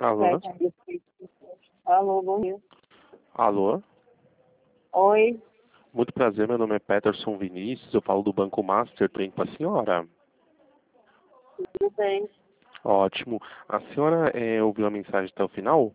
Alô? Alô, bom dia. Alô? Oi, Muito prazer, meu nome é Peterson Vinícius, eu falo do Banco Master, tudo bem com a senhora? tudo bem? Ótimo. A senhora ouviu a mensagem até o final?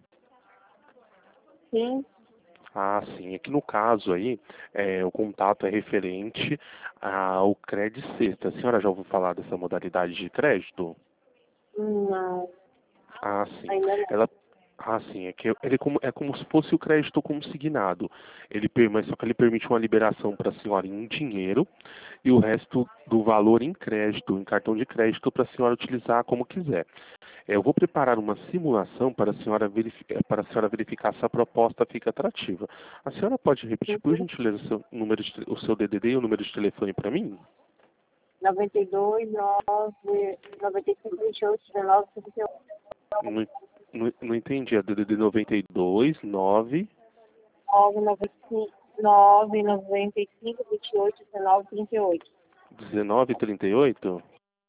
Sim, Ah, sim. É que no caso aí, o contato é referente ao Cred Sexta. A senhora já ouviu falar dessa modalidade de crédito? não, Ah, sim. ainda não. Ela, sim, é que é como se fosse o crédito consignado. Mas só que ele permite uma liberação para a senhora em dinheiro e o resto do valor em crédito, em cartão de crédito, para a senhora utilizar como quiser. Eu vou preparar uma simulação para a senhora verificar se a proposta fica atrativa. A senhora pode repetir, por Uhum. gentileza, o seu DDD e o número de telefone para mim? 92, 9, 95, 28, 19, 58. Não, não entendi. A DDD 92, 9, 9, 95, 9, 95, 28, 19, 38. 19 e 38?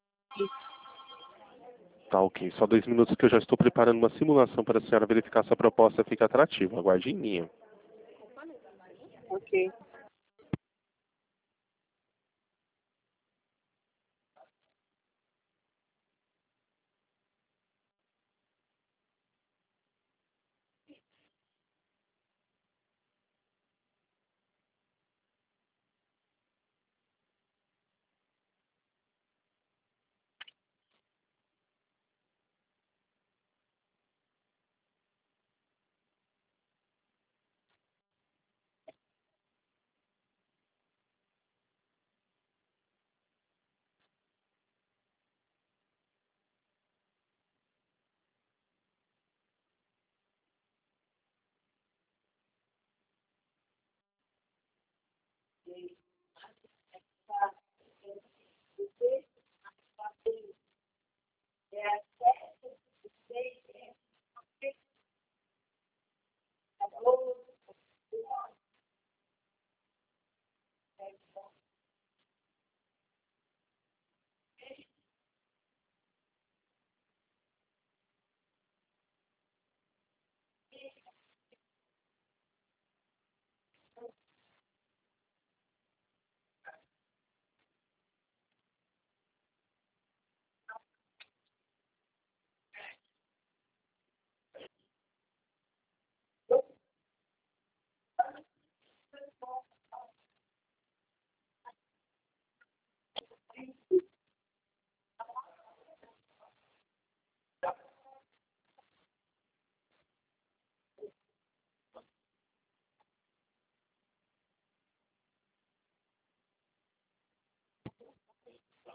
Tá, ok. Só 2 minutos que eu já estou preparando uma simulação para a senhora verificar se a proposta fica atrativa. Aguarde em linha. Ok.